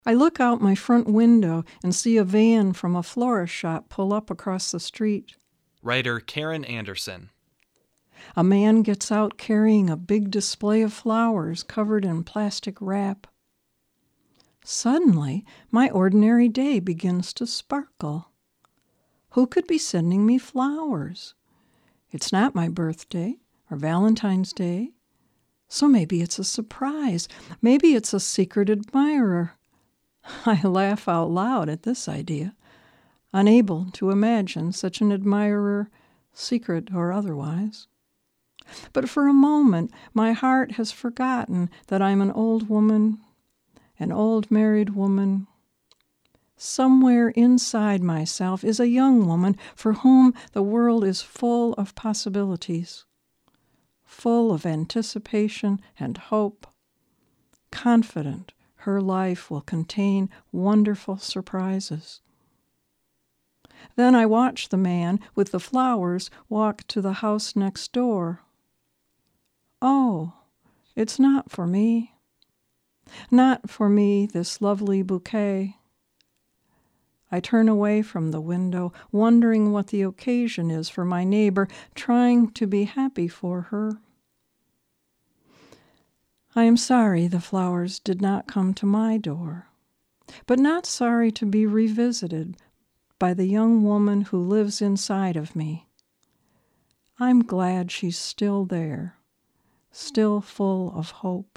I look out my front window and see a van from a florist shop pull up across the street. Writer Karen Anderson. A man gets out carrying a big display of flowers covered in plastic wrap. Suddenly, my ordinary day begins to sparkle. Who could be sending me flowers? It's not my birthday or Valentine's Day, so maybe it's a surprise. Maybe it's a secret admirer. I laugh out loud at this idea, unable to imagine such an admirer, secret or otherwise. But for a moment, my heart has forgotten that I'm an old woman, an old married woman. Somewhere inside myself is a young woman for whom the world is full of possibilities, full of anticipation and hope, confident her life will contain wonderful surprises. Then I watch the man with the flowers walk to the house next door. Oh, it's not for me. Not for me, this lovely bouquet. I turn away from the window, wondering what the occasion is for my neighbor, trying to be happy for her. I am sorry the flowers did not come to my door, but not sorry to be revisited by the young woman who lives inside of me. I'm glad she's still there, still full of hope.